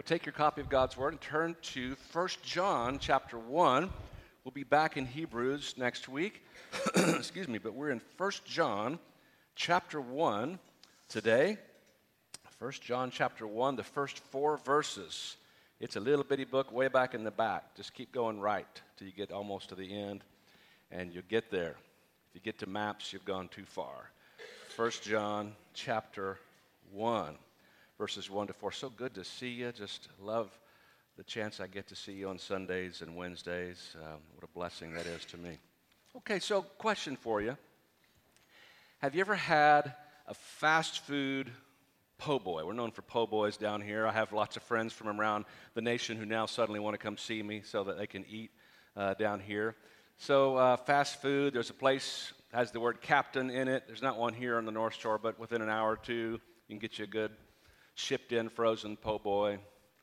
take your copy of God's Word and turn to 1 John chapter 1. We'll be back in Hebrews next week. Excuse me, but we're in 1 John chapter 1 today. 1 John chapter 1, the first 4 verses. It's a little bitty book way back in the back. Just keep going right till you get almost to the end, and you'll get there. If you get to maps, you've gone too far. 1 John chapter 1. Verses 1 to 4. So good to see you. Just love the chance I get to see you on Sundays and Wednesdays. What a blessing that is to me. Okay, so question for you. Have you ever had a fast food po' boy? We're known for po' boys down here. I have lots of friends from around the nation who now suddenly want to come see me so that they can eat down here. So fast food, there's a place that has the word Captain in it. There's not one here on the North Shore, but within an hour or two, you can get you a good shipped in frozen po' boy.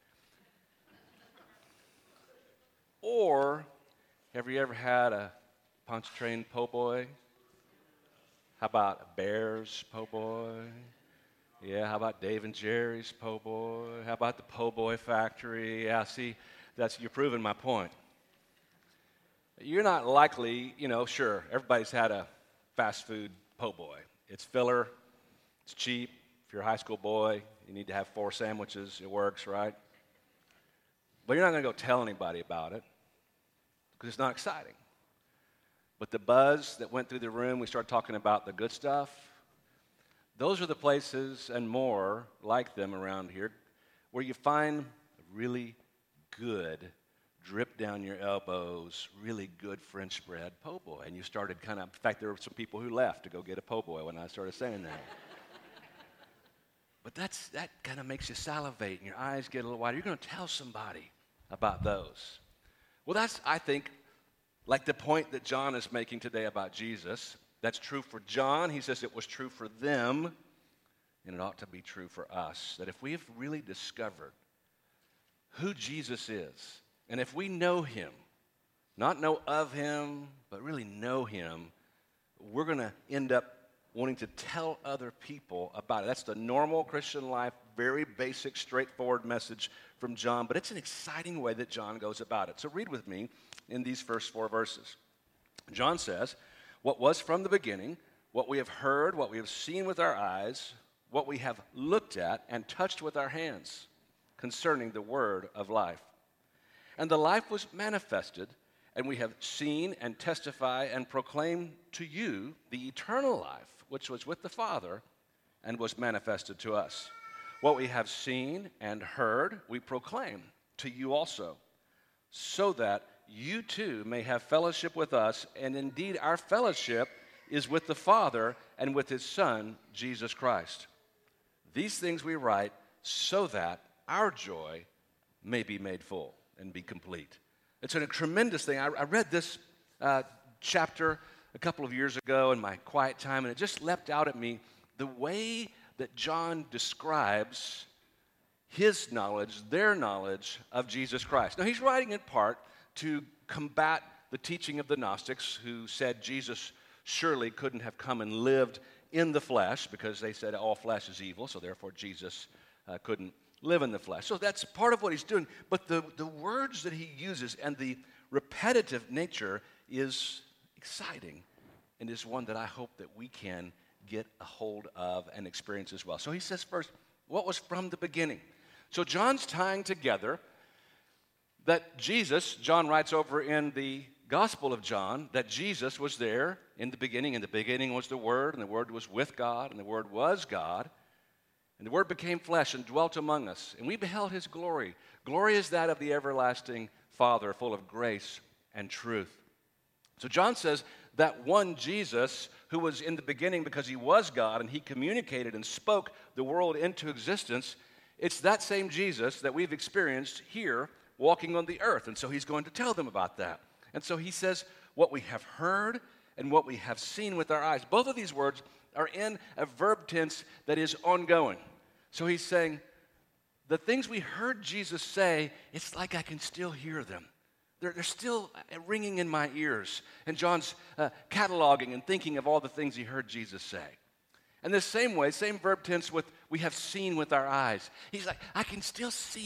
Or have you ever had a Pontchartrain po' boy? How about Bear's po' boy? Yeah, how about Dave and Jerry's po' boy? How about the Po' Boy Factory? Yeah, see, you're proving my point. You're not likely, sure, everybody's had a fast food po' boy. It's filler, it's cheap. If you're a high school boy, you need to have 4 sandwiches. It works, right? But you're not going to go tell anybody about it because it's not exciting. But the buzz that went through the room, we started talking about the good stuff. Those are the places and more like them around here where you find really good, drip down your elbows, really good French bread po' boy. And you started in fact, there were some people who left to go get a po' boy when I started saying that. But that kind of makes you salivate and your eyes get a little wider. You're going to tell somebody about those. Well, that's, I think, like the point that John is making today about Jesus. That's true for John. He says it was true for them, and it ought to be true for us. That if we have really discovered who Jesus is, and if we know him, not know of him, but really know him, we're going to end up wanting to tell other people about it. That's the normal Christian life, very basic, straightforward message from John, but it's an exciting way that John goes about it. So read with me in these first 4 verses. John says, "What was from the beginning, what we have heard, what we have seen with our eyes, what we have looked at and touched with our hands concerning the word of life. And the life was manifested, and we have seen and testify and proclaim to you the eternal life, which was with the Father and was manifested to us. What we have seen and heard, we proclaim to you also, so that you too may have fellowship with us, and indeed our fellowship is with the Father and with his Son, Jesus Christ. These things we write so that our joy may be made full and be complete." It's a tremendous thing. I read this chapter a couple of years ago in my quiet time, and it just leapt out at me the way that John describes his knowledge, their knowledge of Jesus Christ. Now, he's writing in part to combat the teaching of the Gnostics who said Jesus surely couldn't have come and lived in the flesh because they said all flesh is evil, so therefore Jesus couldn't live in the flesh. So that's part of what he's doing, but the words that he uses and the repetitive nature is exciting and is one that I hope that we can get a hold of and experience as well. So he says first, what was from the beginning? So John's tying together that Jesus, John writes over in the Gospel of John, that Jesus was there in the beginning, and the beginning was the Word, and the Word was with God, and the Word was God, and the Word became flesh and dwelt among us, and we beheld his glory. Glory is that of the everlasting Father, full of grace and truth. So John says that one Jesus who was in the beginning because he was God and he communicated and spoke the world into existence, it's that same Jesus that we've experienced here walking on the earth. And so he's going to tell them about that. And so he says, what we have heard and what we have seen with our eyes. Both of these words are in a verb tense that is ongoing. So he's saying, the things we heard Jesus say, it's like I can still hear them. They're still ringing in my ears. And John's cataloging and thinking of all the things he heard Jesus say. And the same way, same verb tense with we have seen with our eyes. He's like, I can still see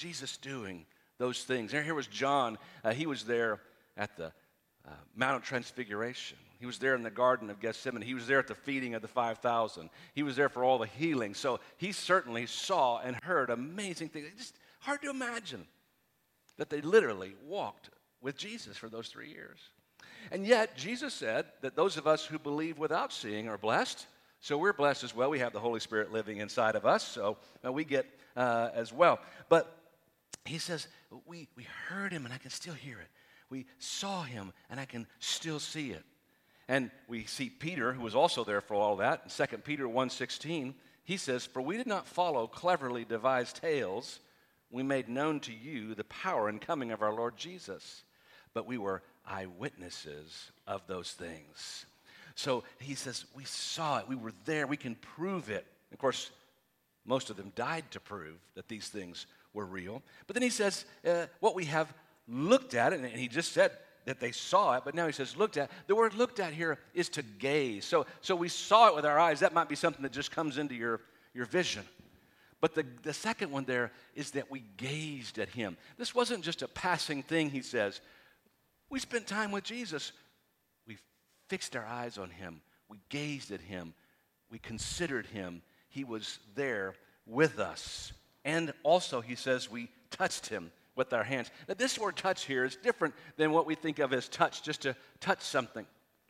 Jesus doing those things. Here was John. He was there at the Mount of Transfiguration. He was there in the Garden of Gethsemane. He was there at the feeding of the 5,000. He was there for all the healing. So he certainly saw and heard amazing things. It's just hard to imagine that they literally walked with Jesus for those 3 years. And yet, Jesus said that those of us who believe without seeing are blessed. So we're blessed as well. We have the Holy Spirit living inside of us, so we get as well. But he says, we heard him, and I can still hear it. We saw him, and I can still see it. And we see Peter, who was also there for all that. In 2 Peter 1:16, he says, "For we did not follow cleverly devised tales. We made known to you the power and coming of our Lord Jesus. But we were eyewitnesses of those things." So he says, we saw it. We were there. We can prove it. Of course, most of them died to prove that these things were real. But then he says, what we have looked at, and he just said that they saw it, but now he says looked at. The word looked at here is to gaze. So we saw it with our eyes. That might be something that just comes into your vision. But the second one there is that we gazed at him. This wasn't just a passing thing, he says. We spent time with Jesus. We fixed our eyes on him. We gazed at him. We considered him. He was there with us. And also, he says, we touched him with our hands. Now, this word touch here is different than what we think of as touch, just to touch something.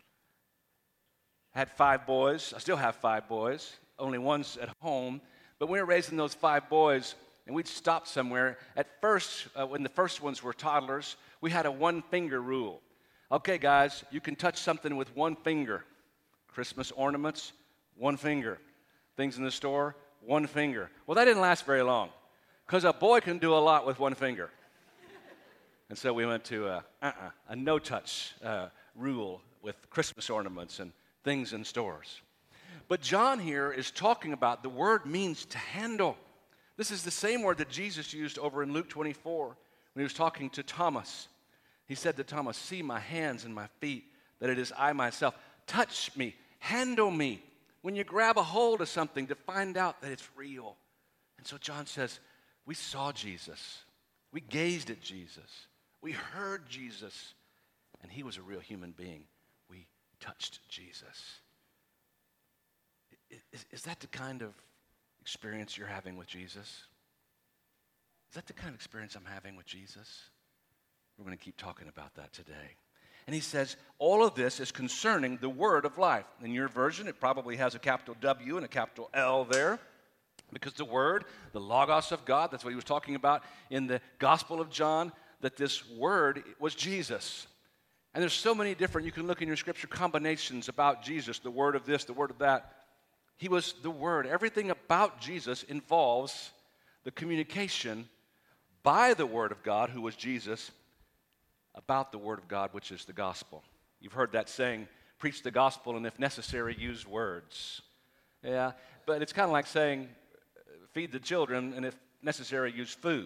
I had 5 boys. I still have 5 boys. Only one's at home. But we were raising those 5 boys, and we'd stop somewhere. At first, when the first ones were toddlers, we had a 1-finger rule. Okay, guys, you can touch something with 1 finger. Christmas ornaments, 1 finger. Things in the store, 1 finger. Well, that didn't last very long, because a boy can do a lot with 1 finger. And so we went to a no-touch rule with Christmas ornaments and things in stores. But John here is talking about the word means to handle. This is the same word that Jesus used over in Luke 24 when he was talking to Thomas. He said to Thomas, "See my hands and my feet, that it is I myself. Touch me, handle me." When you grab a hold of something to find out that it's real. And so John says, we saw Jesus. We gazed at Jesus. We heard Jesus. And he was a real human being. We touched Jesus. Is that the kind of experience you're having with Jesus? Is that the kind of experience I'm having with Jesus? We're going to keep talking about that today. And he says, all of this is concerning the word of life. In your version, it probably has a capital W and a capital L there. Because the word, the Logos of God, that's what he was talking about in the Gospel of John, that this word was Jesus. And there's so many different, you can look in your scripture combinations about Jesus, the word of this, the word of that. He was the word. Everything about Jesus involves the communication by the word of God, who was Jesus, about the word of God, which is the gospel. You've heard that saying, preach the gospel and if necessary, use words. Yeah, but it's kind of like saying, feed the children and if necessary, use food.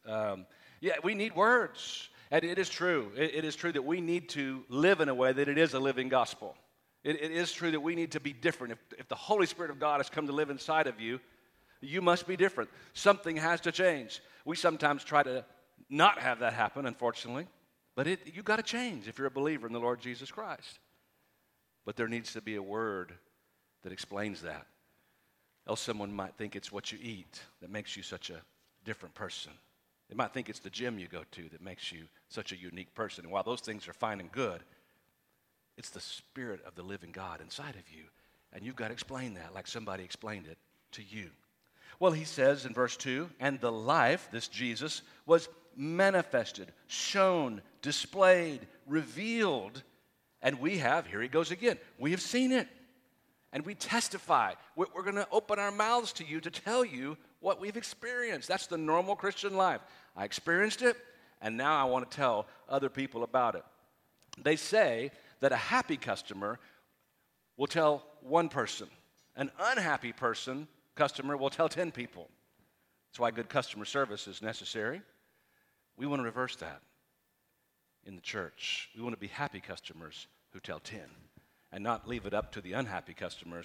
We need words. And it is true. It is true that we need to live in a way that it is a living gospel. It is true that we need to be different. If the Holy Spirit of God has come to live inside of you, you must be different. Something has to change. We sometimes try to not have that happen, unfortunately. But you've got to change if you're a believer in the Lord Jesus Christ. But there needs to be a word that explains that. Else someone might think it's what you eat that makes you such a different person. They might think it's the gym you go to that makes you such a unique person. And while those things are fine and good, it's the Spirit of the living God inside of you. And you've got to explain that like somebody explained it to you. Well, he says in verse 2, and the life, this Jesus, was manifested, shown, displayed, revealed, and we have, here he goes again, we have seen it, and we testify. We're going to open our mouths to you to tell you what we've experienced. That's the normal Christian life. I experienced it, and now I want to tell other people about it. They say that a happy customer will tell 1 person. An unhappy customer will tell 10 people. That's why good customer service is necessary. We want to reverse that in the church. We want to be happy customers who tell 10 and not leave it up to the unhappy customers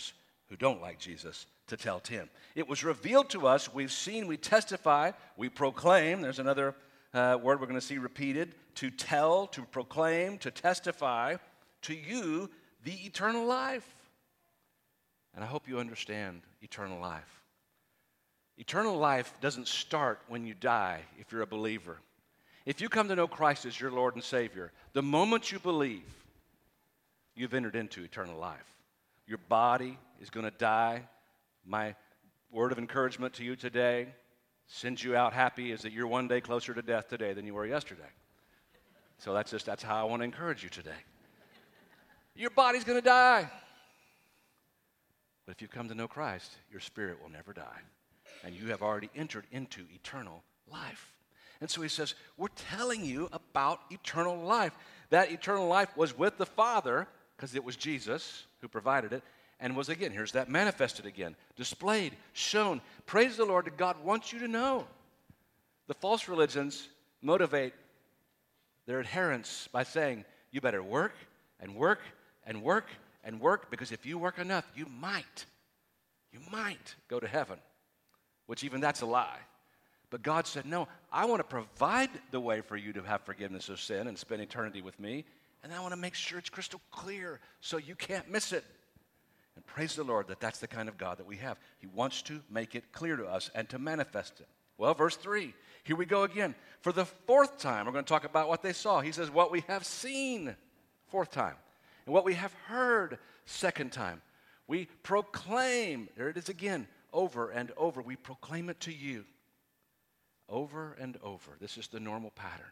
who don't like Jesus to tell 10. It was revealed to us, we've seen, we testify, we proclaim. There's another word we're going to see repeated. To tell, to proclaim, to testify to you the eternal life. And I hope you understand eternal life. Eternal life doesn't start when you die if you're a believer. If you come to know Christ as your Lord and Savior, the moment you believe, you've entered into eternal life. Your body is going to die. My word of encouragement to you today, sends you out happy, is that you're one day closer to death today than you were yesterday. So that's how I want to encourage you today. Your body's going to die. But if you come to know Christ, your spirit will never die. And you have already entered into eternal life. And so he says, we're telling you about eternal life. That eternal life was with the Father, because it was Jesus who provided it, and was again, here's that manifested again, displayed, shown. Praise the Lord that God wants you to know. The false religions motivate their adherents by saying, you better work and work and work and work, because if you work enough, you might go to heaven, which even that's a lie. But God said, no, I want to provide the way for you to have forgiveness of sin and spend eternity with me, and I want to make sure it's crystal clear so you can't miss it. And praise the Lord that that's the kind of God that we have. He wants to make it clear to us and to manifest it. Well, verse 3, here we go again. For the fourth time, we're going to talk about what they saw. He says, what we have seen, fourth time, and what we have heard, second time. We proclaim, there it is again, over and over. We proclaim it to you. Over and over. This is the normal pattern.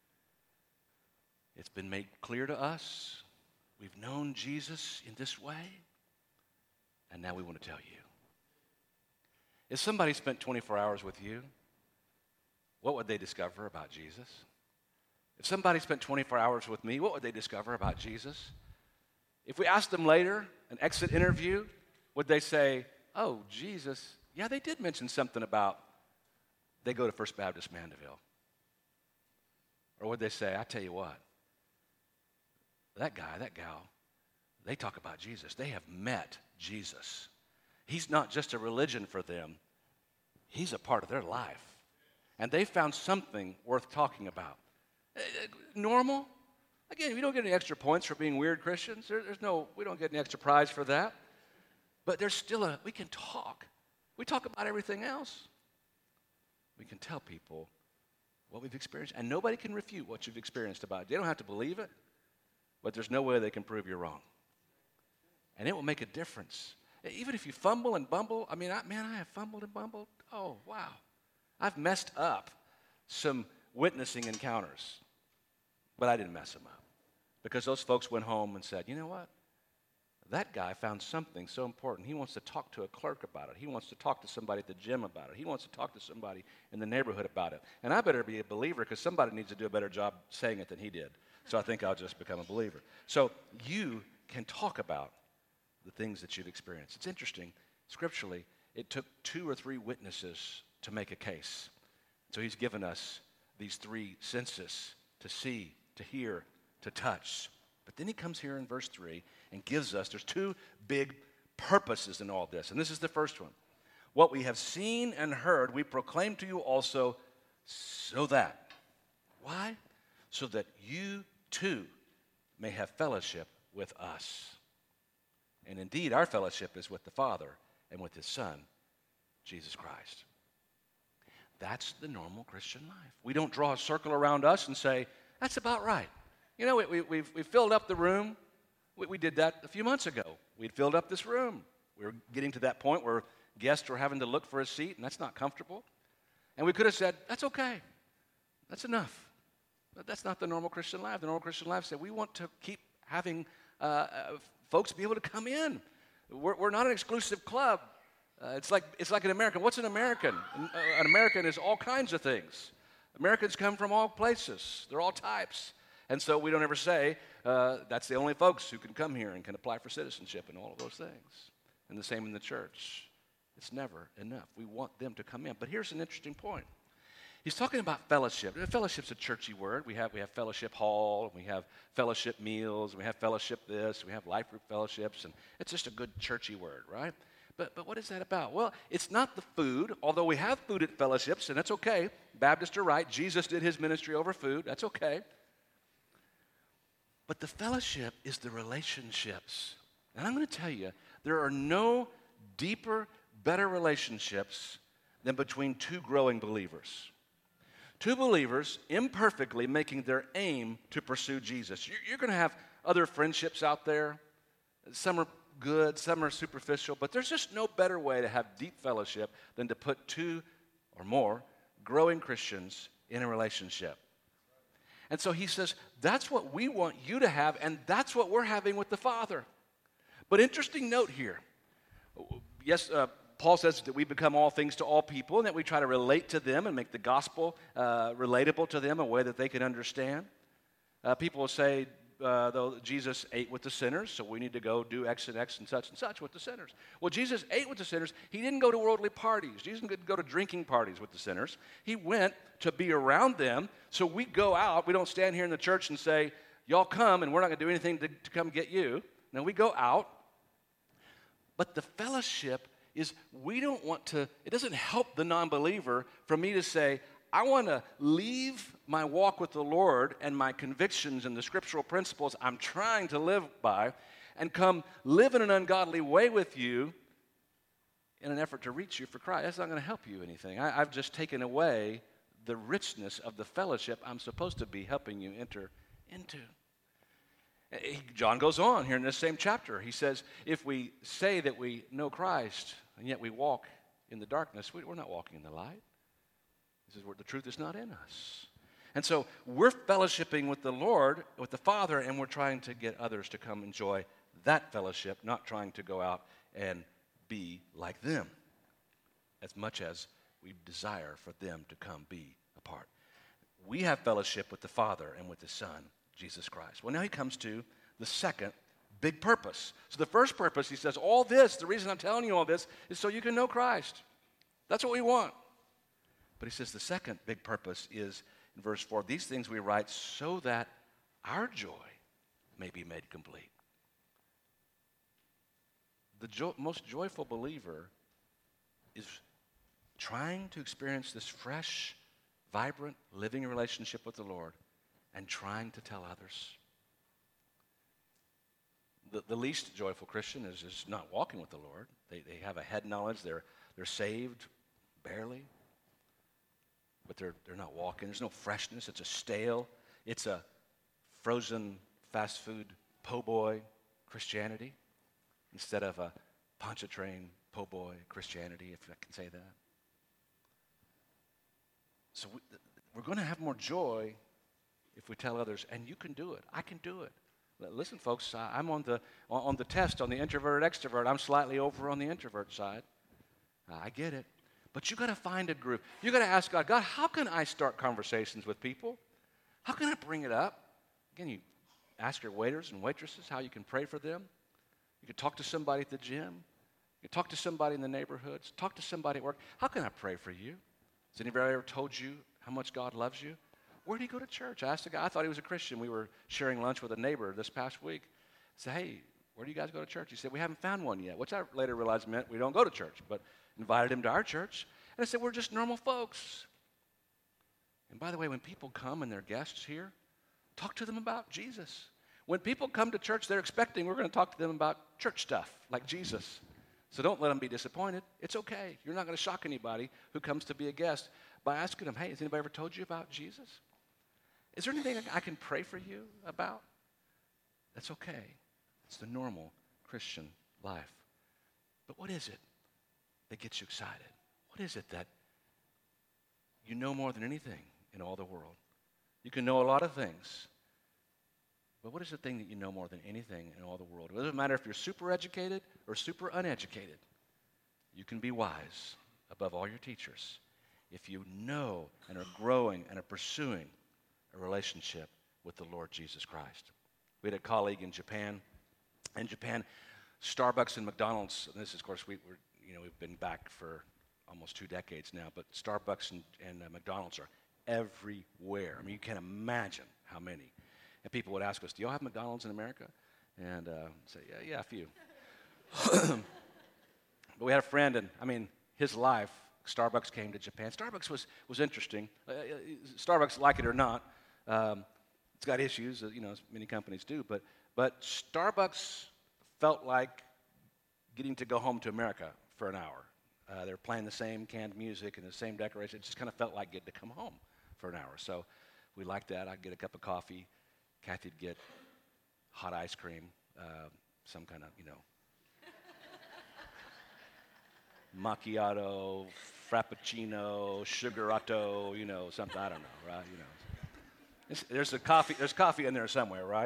It's been made clear to us. We've known Jesus in this way. And now we want to tell you. If somebody spent 24 hours with you, what would they discover about Jesus? If somebody spent 24 hours with me, what would they discover about Jesus? If we asked them later, an exit interview, would they say, oh, Jesus, yeah, they did mention something about they go to First Baptist Mandeville? Or would they say, I tell you what, that guy, that gal, they talk about Jesus. They have met Jesus. He's not just a religion for them. He's a part of their life. And they found something worth talking about. Normal? Again, we don't get any extra points for being weird Christians. We don't get any extra prize for that. But there's still we can talk. We talk about everything else. We can tell people what we've experienced, and nobody can refute what you've experienced about it. They don't have to believe it, but there's no way they can prove you're wrong. And it will make a difference. Even if you fumble and bumble, I have fumbled and bumbled. Oh, wow. I've messed up some witnessing encounters, but I didn't mess them up because those folks went home and said, you know what? That guy found something so important. He wants to talk to a clerk about it. He wants to talk to somebody at the gym about it. He wants to talk to somebody in the neighborhood about it. And I better be a believer because somebody needs to do a better job saying it than he did. So I think I'll just become a believer. So you can talk about the things that you've experienced. It's interesting. Scripturally, it took 2 or 3 witnesses to make a case. So he's given us these 3 senses to see, to hear, to touch. But then he comes here in verse 3 and gives us, there's 2 big purposes in all this. And this is the first one. What we have seen and heard, we proclaim to you also so that. Why? So that you too may have fellowship with us. And indeed, our fellowship is with the Father and with His Son, Jesus Christ. That's the normal Christian life. We don't draw a circle around us and say, that's about right. You know, we've filled up the room. We did that a few months ago. We'd filled up this room. We were getting to that point where guests were having to look for a seat, and that's not comfortable. And we could have said, that's okay. That's enough. But that's not the normal Christian life. The normal Christian life said, we want to keep having folks be able to come in. We're not an exclusive club. It's like an American. What's an American? An American is all kinds of things. Americans come from all places. They're all types. And so we don't ever say, that's the only folks who can come here and can apply for citizenship and all of those things. And the same in the church. It's never enough. We want them to come in. But here's an interesting point. He's talking about fellowship. Fellowship's a churchy word. We have fellowship hall, and we have fellowship meals, and we have fellowship this, we have life group fellowships, and it's just a good churchy word, right? But what is that about? Well, it's not the food, although we have food at fellowships, and that's okay. Baptists are right. Jesus did his ministry over food. That's okay. But the fellowship is the relationships. And I'm going to tell you, there are no deeper, better relationships than between two growing believers. Two believers imperfectly making their aim to pursue Jesus. You're going to have other friendships out there. Some are good, some are superficial, but there's just no better way to have deep fellowship than to put two or more growing Christians in a relationship. And so he says, that's what we want you to have, and that's what we're having with the Father. But interesting note here. Yes, Paul says that we become all things to all people, and that we try to relate to them and make the gospel relatable to them in a way that they can understand. People will say, though, Jesus ate with the sinners, so we need to go do X and such with the sinners. Well, Jesus ate with the sinners. He didn't go to worldly parties. Jesus didn't go to drinking parties with the sinners. He went to be around them, so we go out. We don't stand here in the church and say, y'all come, and we're not going to do anything to come get you. No, we go out. But the fellowship is we don't want to, it doesn't help the non-believer for me to say, I want to leave my walk with the Lord and my convictions and the scriptural principles I'm trying to live by and come live in an ungodly way with you in an effort to reach you for Christ. That's not going to help you anything. I've just taken away the richness of the fellowship I'm supposed to be helping you enter into. John goes on here in this same chapter. He says, if we say that we know Christ and yet we walk in the darkness, we're not walking in the light. He says, the truth is not in us. And so we're fellowshipping with the Lord, with the Father, and we're trying to get others to come enjoy that fellowship, not trying to go out and be like them as much as we desire for them to come be a part. We have fellowship with the Father and with the Son, Jesus Christ. Well, now he comes to the second big purpose. So the first purpose, he says, all this, the reason I'm telling you all this is so you can know Christ. That's what we want. But he says the second big purpose is in verse 4, these things we write so that our joy may be made complete. The most joyful believer is trying to experience this fresh, vibrant, living relationship with the Lord and trying to tell others. The least joyful Christian is not walking with the Lord. They have a head knowledge. They're saved barely, but they're not walking. There's no freshness. It's a stale. It's a frozen fast food po' boy Christianity instead of a Pontchartrain po' boy Christianity, if I can say that. So we're going to have more joy if we tell others, and you can do it. I can do it. Listen, folks, I'm on the test on the introverted extrovert. I'm slightly over on the introvert side. I get it. But you got to find a group. You got to ask God, how can I start conversations with people? How can I bring it up? Again, you ask your waiters and waitresses how you can pray for them. You can talk to somebody at the gym. You can talk to somebody in the neighborhoods. Talk to somebody at work. How can I pray for you? Has anybody ever told you how much God loves you? Where do you go to church? I asked a guy, I thought he was a Christian. We were sharing lunch with a neighbor this past week. I said, hey, where do you guys go to church? He said, we haven't found one yet, which I later realized meant we don't go to church, but invited him to our church. And I said, we're just normal folks. And by the way, when people come and they're guests here, talk to them about Jesus. When people come to church, they're expecting we're going to talk to them about church stuff, like Jesus. So don't let them be disappointed. It's okay. You're not going to shock anybody who comes to be a guest by asking them, hey, has anybody ever told you about Jesus? Is there anything I can pray for you about? That's okay. It's the normal Christian life. But what is it that gets you excited? What is it that you know more than anything in all the world? You can know a lot of things, but what is the thing that you know more than anything in all the world? It doesn't matter if you're super educated or super uneducated. You can be wise above all your teachers if you know and are growing and are pursuing a relationship with the Lord Jesus Christ. We had a colleague in Japan. In Japan, Starbucks and McDonald's, and this is, of course, we've been back for almost 2 decades now, but Starbucks and McDonald's are everywhere. I mean, you can't imagine how many. And people would ask us, do y'all have McDonald's in America? And say, yeah, a few. But we had a friend, and I mean, his life, Starbucks came to Japan. Starbucks was interesting. Starbucks, like it or not, it's got issues, as many companies do, but Starbucks felt like getting to go home to America for an hour. They were playing the same canned music and the same decoration. It just kind of felt like getting to come home for an hour. So we liked that. I'd get a cup of coffee. Kathy'd get hot ice cream, some kind of, macchiato, frappuccino, sugarato, something, I don't know, right? There's coffee in there somewhere, right?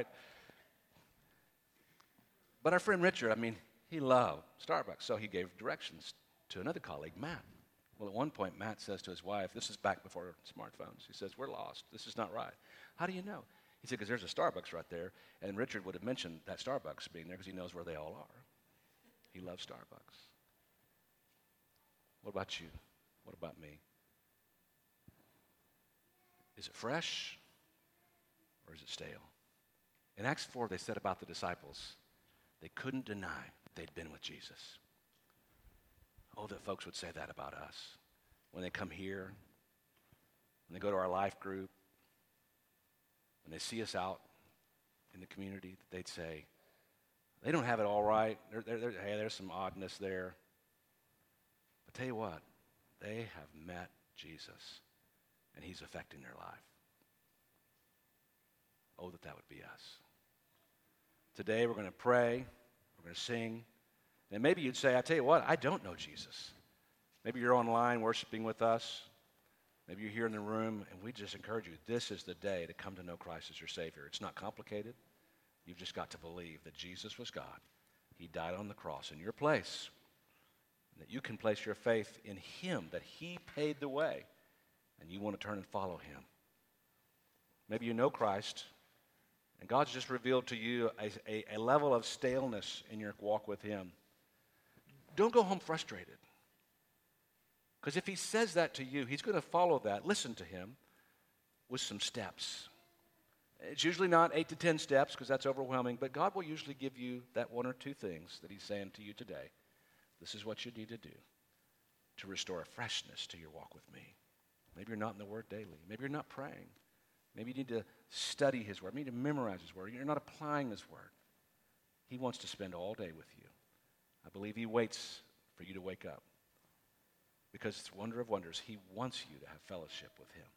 But our friend Richard, he loved Starbucks, so he gave directions to another colleague, Matt. Well, at one point, Matt says to his wife, this is back before smartphones, he says, we're lost. This is not right. How do you know? He said, because there's a Starbucks right there, and Richard would have mentioned that Starbucks being there because he knows where they all are. He loves Starbucks. What about you? What about me? Is it fresh or is it stale? In Acts 4, they said about the disciples, they couldn't deny they'd been with Jesus. Oh, that folks would say that about us. When they come here, when they go to our life group, when they see us out in the community, they'd say, they don't have it all right. Hey, there's some oddness there. But tell you what, they have met Jesus, and he's affecting their life. Oh, that would be us. Today we're going to pray, we're going to sing, and maybe you'd say, I tell you what, I don't know Jesus. Maybe you're online worshiping with us. Maybe you're here in the room, and we just encourage you, this is the day to come to know Christ as your Savior. It's not complicated. You've just got to believe that Jesus was God. He died on the cross in your place, and that you can place your faith in him, that he paid the way, and you want to turn and follow him. Maybe you know Christ, and God's just revealed to you a level of staleness in your walk with him. Don't go home frustrated. Because if he says that to you, he's going to follow that. Listen to him with some steps. It's usually not 8 to 10 steps because that's overwhelming, but God will usually give you that 1 or 2 things that he's saying to you today. This is what you need to do to restore a freshness to your walk with me. Maybe you're not in the Word daily. Maybe you're not praying. Maybe you need to study his Word. Maybe you need to memorize his Word. You're not applying his Word. He wants to spend all day with you. I believe he waits for you to wake up. Because it's wonder of wonders, he wants you to have fellowship with him.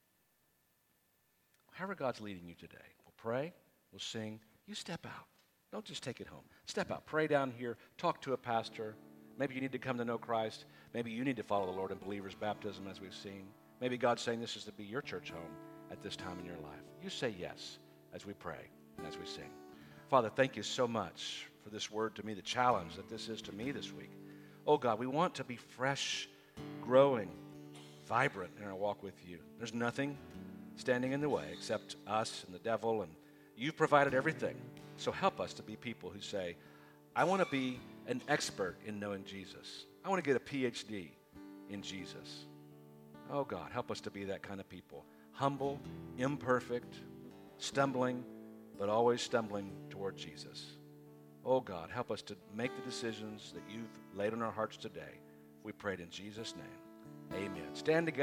However God's leading you today, we'll pray, we'll sing, you step out. Don't just take it home. Step out, pray down here, talk to a pastor. Maybe you need to come to know Christ. Maybe you need to follow the Lord in believer's baptism as we've seen. Maybe God's saying this is to be your church home at this time in your life. You say yes as we pray and as we sing. Father, thank you so much for this word to me, the challenge that this is to me this week. Oh God, we want to be fresh, growing, vibrant in our walk with you. There's nothing standing in the way except us and the devil, and you've provided everything. So help us to be people who say, I want to be an expert in knowing Jesus. I want to get a PhD in Jesus. Oh God, help us to be that kind of people. Humble, imperfect, stumbling, but always stumbling toward Jesus. Oh God, help us to make the decisions that you've laid on our hearts today. We prayed in Jesus' name. Amen. Stand together.